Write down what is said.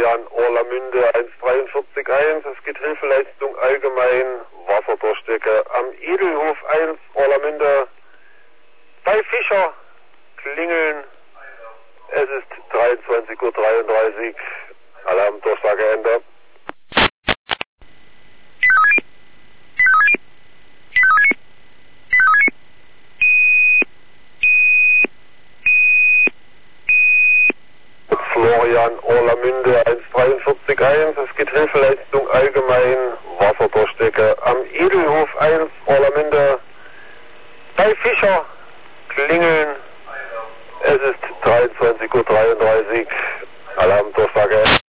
Florian Orlamünde 143.1. Es geht Hilfeleistung allgemein, Wasserdurchstecke am Edelhof 1, Orlamünde. Bei Fischer klingeln. Es ist 23:33 Uhr. Alarmdurchsage Ende. Florian Orlamünde 143.1. Es geht Hilfeleistung allgemein, Wasserdurchstecke am Edelhof 1, Orlamünde. Bei Fischer klingeln. Es ist 23:33 Uhr. Alarmdurchsage.